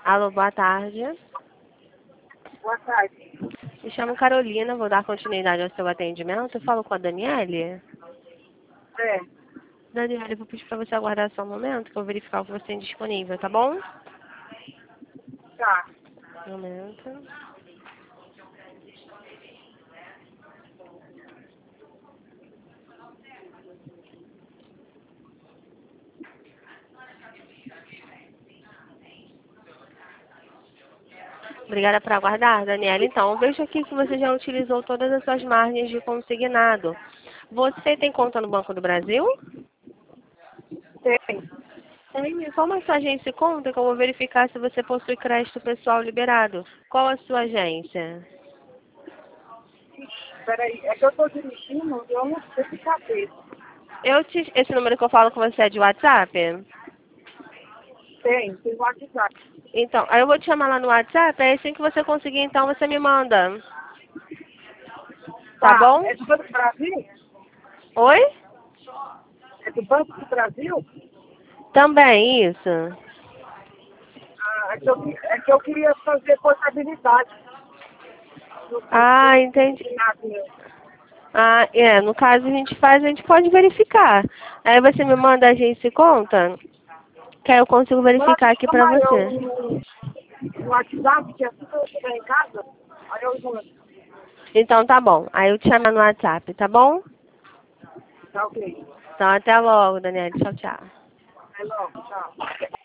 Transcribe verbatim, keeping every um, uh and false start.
Alô, boa tarde. Boa tarde. Me chamo Carolina, vou dar continuidade ao seu atendimento. Eu falo com a Daniele. É, Daniele, vou pedir para você aguardar só um momento, que eu vou verificar o que você tem disponível, tá bom? tá. Um momento. Obrigada por aguardar, Daniela. Então, eu vejo aqui que você já utilizou todas as suas margens de consignado. Você tem conta no Banco do Brasil? Tem. Tem, me informa a sua agência e conta que eu vou verificar se você possui crédito pessoal liberado. Qual a sua agência? Peraí, é que eu tô dirigindo e eu não sei de cabeça. Eu te... Esse número que eu falo com você é de WhatsApp? Tem, tem WhatsApp. Então, aí eu vou te chamar lá no WhatsApp, aí assim que você conseguir, então você me manda. Tá Tá, bom? é do Banco do Brasil? Oi? É do Banco do Brasil? Também, isso. Ah, é que eu, é que eu queria fazer portabilidade. No Ah, entendi. consignado. Ah, é, no caso a gente faz, a gente pode verificar. Aí você me manda a agência e conta, que aí eu consigo verificar aqui pra Chama eu você. no, no WhatsApp, que assim que eu chegar em casa, aí eu mando. Então tá bom. Aí eu te chamo no WhatsApp, tá bom? Tá ok. Então até logo, Daniela. Tchau, tchau. Até logo, tchau.